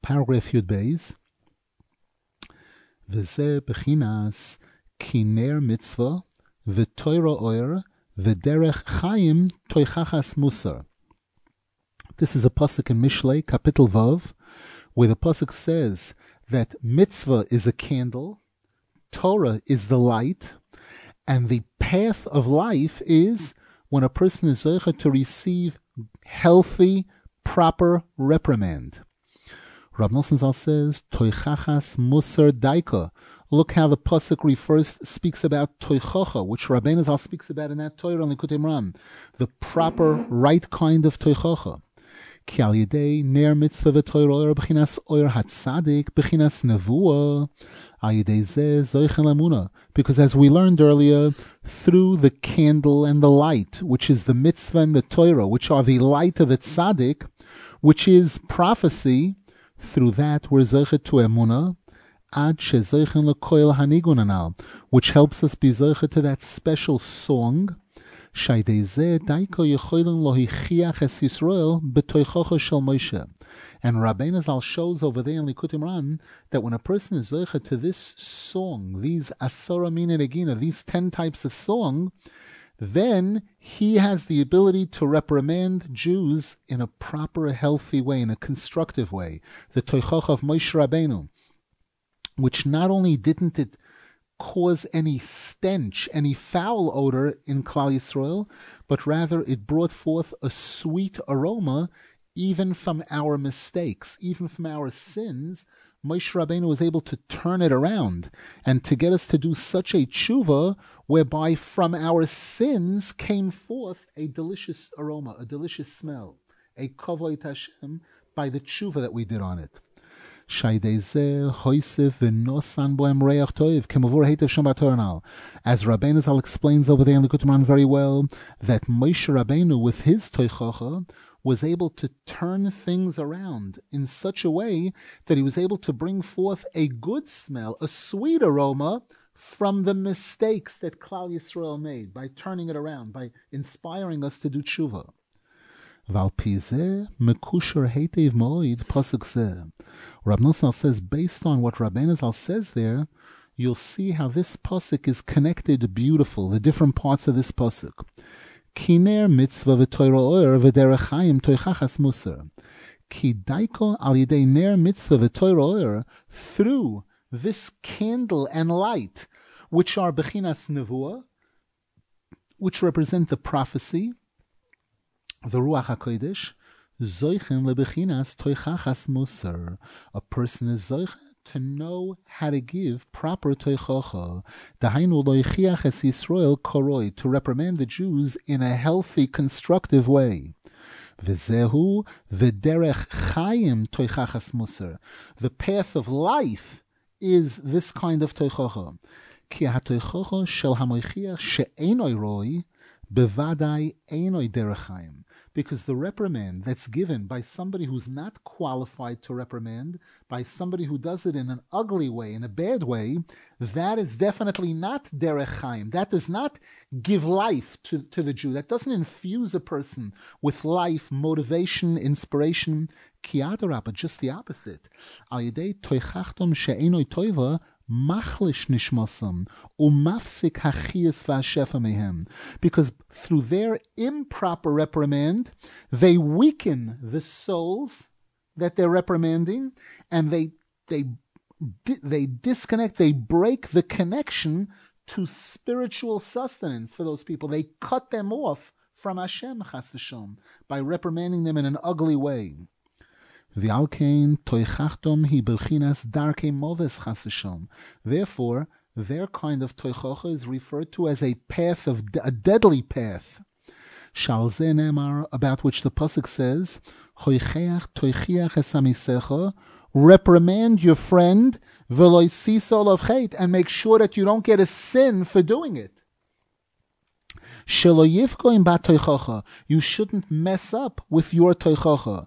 paragraph Yud Beis. V'zeh bechinas kiner mitzvah v'toira oyer v'derech chayim toichachas musar. This is a pasuk in Mishlei, Kapitel Vav, where the pasuk says that mitzvah is a candle, Torah is the light, and the path of life is when a person is zeicha to receive healthy, proper reprimand. Rav Nosson Zal says, Toichachas Musar Daika. Look how the pasuk speaks about Toichacha, which Rabbeinu Zal speaks about in that Torah on Likutei Moharan, the proper, right kind of Toichacha. Ki al yedei ner mitzvah v'toira oyer b'chinas oyer hatzadik b'chinas nevuah al yedei zeh zoichen lamuna. Because as we learned earlier, through the candle and the light, which is the mitzvah and the Torah, which are the light of the tzaddik, which is prophecy, through that we're zoichet to emunah, ad shezoichen lekoil hanigun anal, which helps us be zoichet to that special song. And Rabbeinu Zal shows over there in Likutei Moharan that when a person is zoicha to this song, these asara mina negina, these 10 types of song, then he has the ability to reprimand Jews in a proper, healthy way, in a constructive way. The toichacha of Moshe Rabbeinu, which not only didn't it cause any stench, any foul odor in Klal Yisrael, but rather it brought forth a sweet aroma even from our mistakes, even from our sins. Moshe Rabbeinu was able to turn it around and to get us to do such a tshuva whereby from our sins came forth a delicious aroma, a delicious smell, a kavod Hashem by the tshuva that we did on it. As Rabbeinu Zal explains over there in Likutei Moharan very well, that Moshe Rabbeinu with his toichacha was able to turn things around in such a way that he was able to bring forth a good smell, a sweet aroma from the mistakes that Klal Yisrael made by turning it around, by inspiring us to do tshuva. Rab Nosson says, based on what Rabbeinu Zal says there, you'll see how this pasuk is connected beautiful, the different parts of this pasuk. Kiner mitzvah v'toira oyer v'derech chayim toichachas musar. Ki daiko al yidei ner mitzvah v'toira oyer, through this candle and light, which are bechinas nevuah, which represent the prophecy, the Ruach HaKodesh, zoichen lebechinas toichachas musar. A person is zoich to know how to give proper toichacha. Dahainu loichiach es Yisrael koroi, to reprimand the Jews in a healthy, constructive way. V'zehu v'derech chayim toichachas musar. The path of life is this kind of toichacha. Ki ha-toichacha shel ha-moichiach she'enoi roi bevadai enoi derech chayim. Because the reprimand that's given by somebody who's not qualified to reprimand, by somebody who does it in an ugly way, in a bad way, that is definitely not derech chaim. That does not give life to the Jew. That doesn't infuse a person with life, motivation, inspiration. Ki adarabah, just the opposite. Al yedei toichachtom she'enoi toiva, machlish nishmasam umafsik hachiyas v'ashefa mehem, because through their improper reprimand they weaken the souls that they're reprimanding, and they disconnect, they break the connection to spiritual sustenance for those people. They cut them off from Hashem chas v'shom by reprimanding them in an ugly way. Therefore, their kind of toichacha is referred to as a path of a deadly path. About which the pasuk says, reprimand your friend, and make sure that you don't get a sin for doing it. You shouldn't mess up with your toichacha.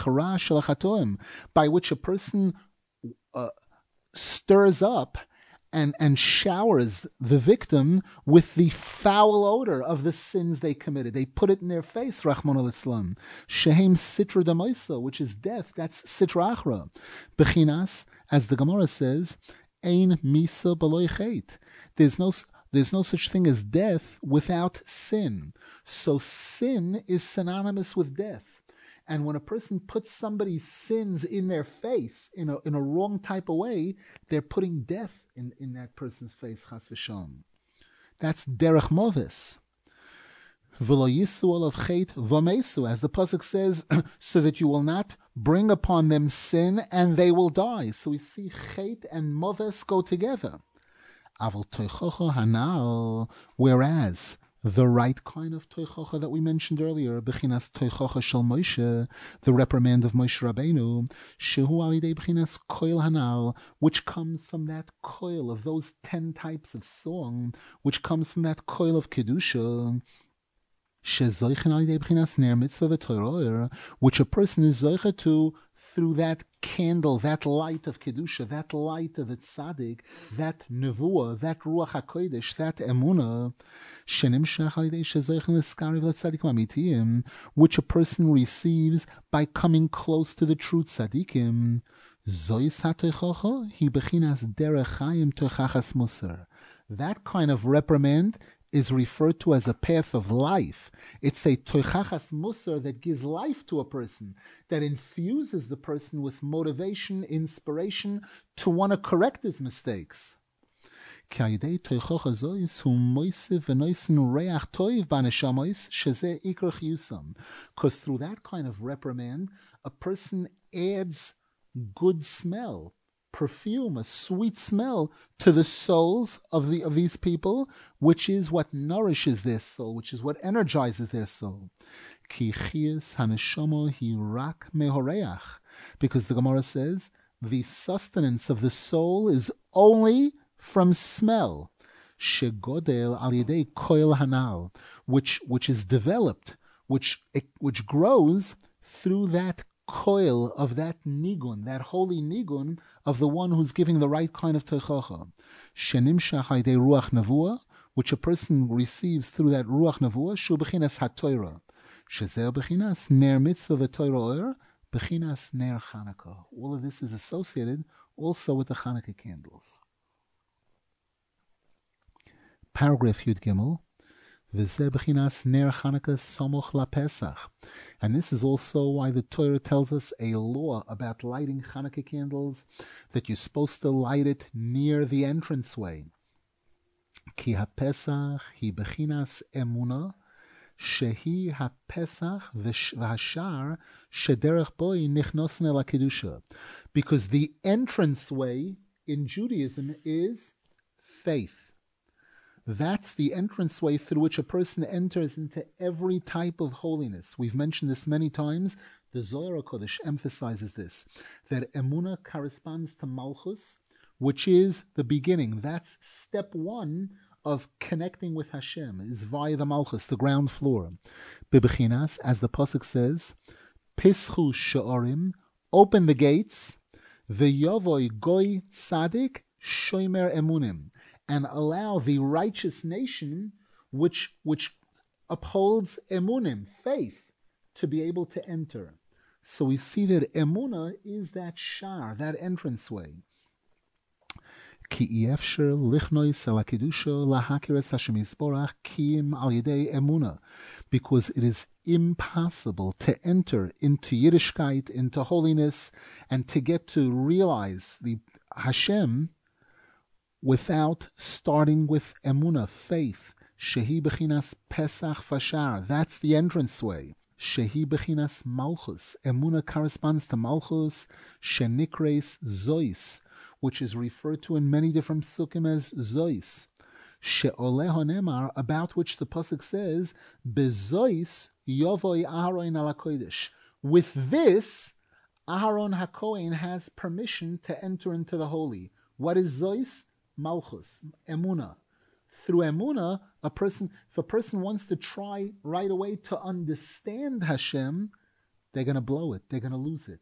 By which a person stirs up and showers the victim with the foul odor of the sins they committed. They put it in their face, Rachmana litzlan. Shehem sitra damoisa, which is death. That's sitra achra. Bechinas, as the Gemara says, ein misa b'lo chet. There's no such thing as death without sin. So sin is synonymous with death. And when a person puts somebody's sins in their face in a wrong type of way, they're putting death in that person's face, chas v'shalom. That's derech movis. V'lo yisu olav chet v'mesu, as the pasuk says, so that you will not bring upon them sin and they will die. So we see chet and moves go together. Aval toichocho hanal, whereas the right kind of toichocha that we mentioned earlier, bechinas toichocha shel Moshe, the reprimand of Moshe Rabbeinu, shehu alidei bechinas koil hanal, which comes from that koil of those 10 types of song, which comes from that koil of kedusha, shezoichen alidei bechinas ner mitzvah v'toiroer, which a person is zoicha to through that candle, that light of kedusha, that light of the tzaddik, that nevuah, that ruach hakodesh, that emunah, which a person receives by coming close to the true tzaddikim. That kind of reprimand is referred to as a path of life. It's a toichachas musar that gives life to a person, that infuses the person with motivation, inspiration to want to correct his mistakes. Because through that kind of reprimand, a person adds good smell, perfume, a sweet smell to the souls of these people, which is what nourishes their soul, which is what energizes their soul. Because the Gemara says the sustenance of the soul is only from smell, shegodel al yedei koil hanal, which is developed, which grows through that koil of that nigun, that holy nigun of the one who's giving the right kind of teichacha. Shenimshach al yedei ruach nevuah, which a person receives through that ruach nevuah, shu bechinas haTorah, shezeh bechinas ner mitzvah v'Torah oer, bechinas ner Chanukah. All of this is associated also with the Chanukah candles. Paragraph Yud Gimel, v'zeh bechinas ner Chanukah samoch laPesach. And this is also why the Torah tells us a law about lighting Chanukah candles, that you're supposed to light it near the entranceway. Ki haPesach hi bechinas emunah, shehi haPesach v'hashar shederech boi nichnosen el hakedusha. Because the entranceway in Judaism is faith. That's the entranceway through which a person enters into every type of holiness. We've mentioned this many times. The Zohar HaKodesh emphasizes this, that Emunah corresponds to Malchus, which is the beginning. That's step 1 of connecting with Hashem, is via the Malchus, the ground floor. Bebechinas, as the Pasuk says, Pischu she'orim, open the gates, ve'yovoi goy tzadik shomer emunim, and allow the righteous nation, which upholds emunim, faith, to be able to enter. So we see that emunah is that shar, that entranceway. Ki efsher lichnois el hakedusha lahakiras Hashem Yisborach kiim al yedei emunah, because it is impossible to enter into Yiddishkeit, into holiness, and to get to realize the Hashem without starting with emunah, faith. Shehi bechinas pesach fashar, that's the entranceway. Shehi bechinas malchus, emunah corresponds to malchus, shenikres zois, which is referred to in many different psukim as zois. She'oleh honemar, about which the pasuk says, bezois yovoi Aharon al hakodesh. With this, Aharon HaKohen has permission to enter into the holy. What is zois? Malchus, emunah. Through emunah, if a person wants to try right away to understand Hashem, they're going to blow it. They're going to lose it.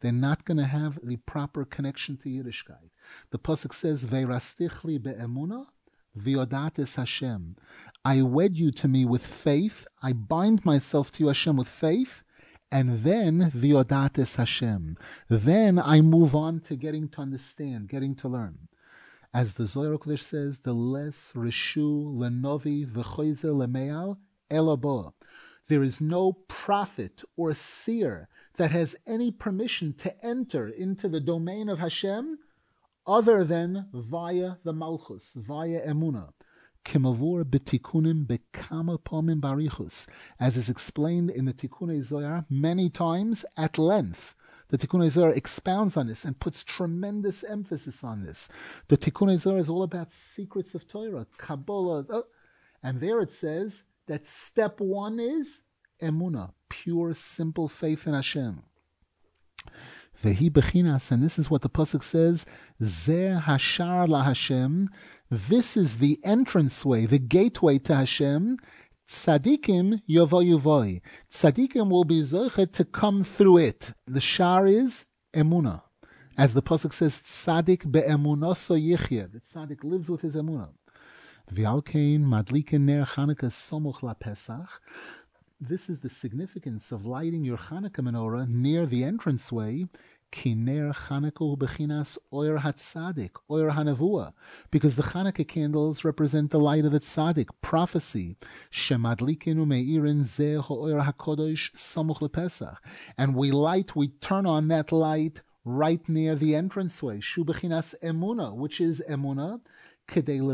They're not going to have the proper connection to Yiddishkeit. The pasuk says, "Veirastichli be'emuna v'yodates Hashem." I wed you to me with faith. I bind myself to you, Hashem, with faith, and then v'yodates Hashem. Then I move on to getting to understand, getting to learn. As the Zohar HaKadosh says, the les reshu lenovi v'choize lemeal elabo. There is no prophet or seer that has any permission to enter into the domain of Hashem other than via the Malchus, via Emunah. Kimavur betikunim bekama pomim barichus, as is explained in the Tikkunei Zohar many times at length. The Tikkunei Zohar expounds on this and puts tremendous emphasis on this. The Tikkunei Zohar is all about secrets of Torah, Kabbalah, and there it says that step one is Emunah, pure, simple faith in Hashem. Vehi bechinas, and this is what the pasuk says, Zeh hashar la Hashem, this is the entranceway, the gateway to Hashem. Tzadikim yovo yuvoi. Tzadikim will be zochet to come through it. The shar is Emunah. As the pasuk says, Tzadik be'emunoso yichya. The Tzadik lives with his Emunah. V'alkein madlikin ner Chanukah somuch la Pesach. This is the significance of lighting your Chanukah menorah near the entranceway. Ki ner Chanukah hu bechinas oyer hatzadik, oyer hanavua, because the Chanukah candles represent the light of the tzaddik, prophecy. Shemadlikinu meirin zeh ha'oyer hakodesh samuch lePesach, and we turn on that light right near the entranceway. Shu bechinas emuna, which is emuna. In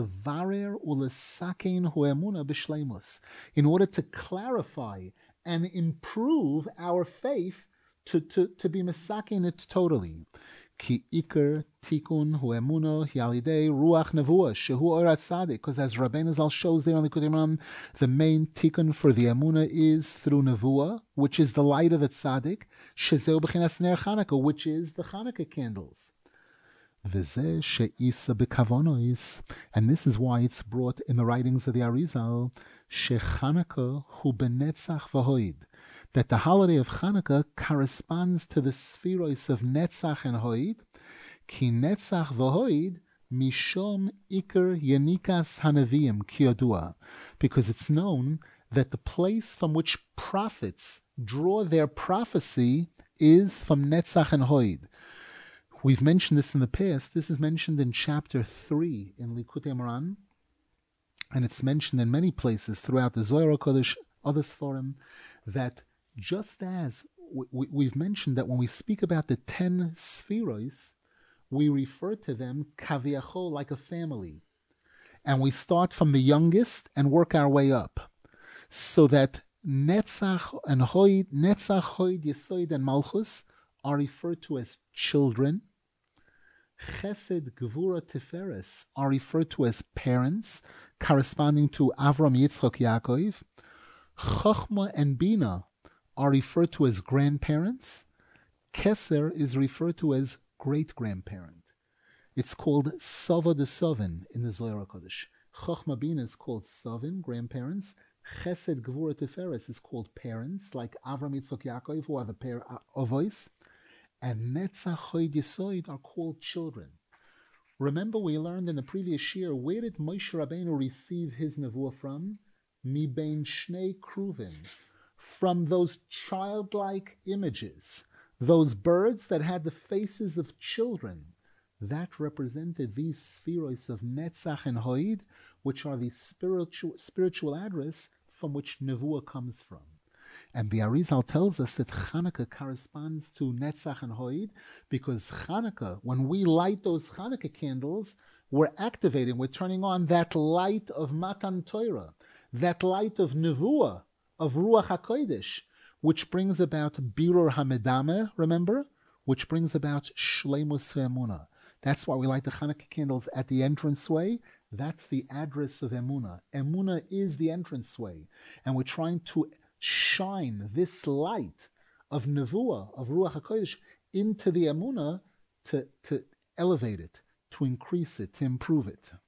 order to clarify and improve our faith, to be mesakin it totally. Ki iker tikun hu emuno yalidei ruach nevuah shehu orat tzadik. Because as Rabbeinu Zal shows there on the Likutei Moharan, the main tikun for the emuna is through nevuah, which is the light of the tzaddik. Shezeu b'chinas ner Chanukah, which is the Chanukah candles. And this is why it's brought in the writings of the Arizal, Shechanukah hu benetzach v'hoid, that the holiday of Chanukah corresponds to the spheros of Netzach and Hoid, ki Netzach v'hoid mishom iker yenikas hanavim kiyodua, because it's known that the place from which prophets draw their prophecy is from Netzach and Hoid. We've mentioned this in the past. This is mentioned in chapter 3 in Likutei Moharan, and it's mentioned in many places throughout the Zohar HaKadosh, other Sforim, that just as we've mentioned that when we speak about the 10 spheros, we refer to them kaviachol, like a family. And we start from the youngest and work our way up. So that Netzach and Hoid, Yesod, and Malchus are referred to as children. Chesed, Gevura, Tiferes are referred to as parents, corresponding to Avram, Yitzchak, Yaakov. Chochma and Bina are referred to as grandparents. Keser is referred to as great-grandparent. It's called Sava de Sovin in the Zohar HaKadosh. Chochma Bina is called Sovin, grandparents. Chesed, Gevura, Tiferes is called parents, like Avram, Yitzchak, Yaakov, who are the Avos. And Netzach, Hoid, Yesod are called children. Remember, we learned in the previous year, where did Moshe Rabbeinu receive his nevuah from? Mi bein shnei kruvim, from those childlike images, those birds that had the faces of children. That represented these spheros of Netzach and Hoid, which are the spiritual address from which nevuah comes from. And the Arizal tells us that Chanukah corresponds to Netzach and Hoid, because Chanukah, when we light those Chanukah candles, we're activating, we're turning on that light of Matan Torah, that light of Nevuah, of Ruach HaKodesh, which brings about Birur HaMedamer, remember? Which brings about Shleimus Emunah. That's why we light the Chanukah candles at the entranceway. That's the address of Emunah. Emunah is the entranceway. And we're trying to shine this light of Nevuah, of Ruach HaKodesh, into the Emunah to elevate it, to increase it, to improve it.